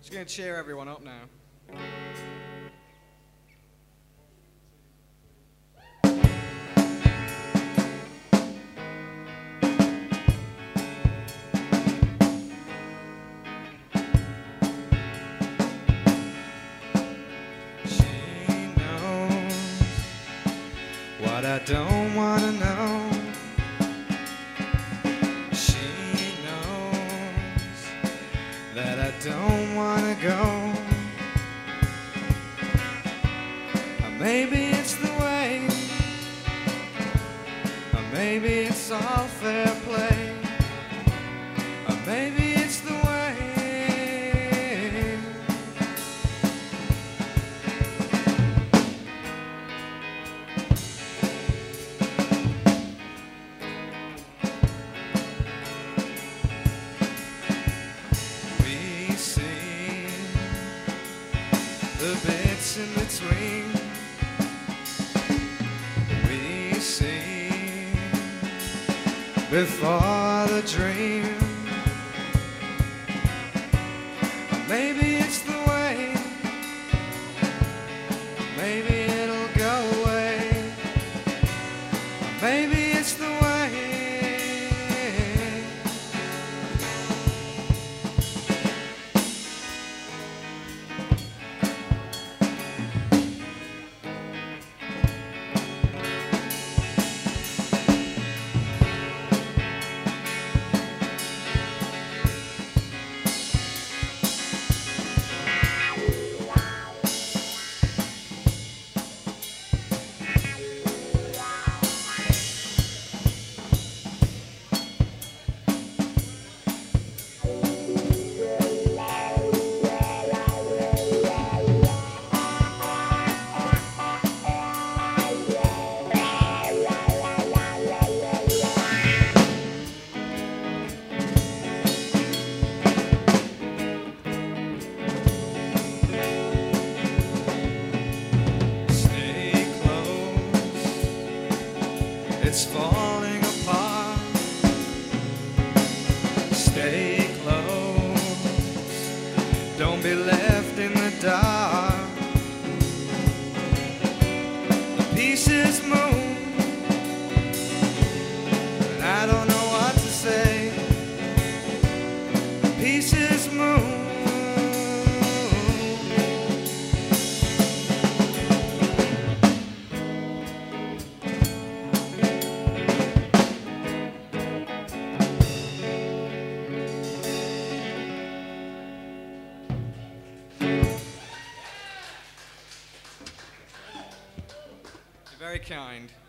Just going to cheer everyone up now. She knows what I don't want to know. She knows that I don't want to go. Or maybe it's the way, or maybe it's all fair play, or maybe it's the way. We see the bits in between. We see before the dream. Or maybe it's the way, maybe it'll go away. Or maybe it's the way. Stay close, it's falling apart. Stay close, don't be left in the dark. The pieces move, and I don't know what to say. The pieces move. You're very kind.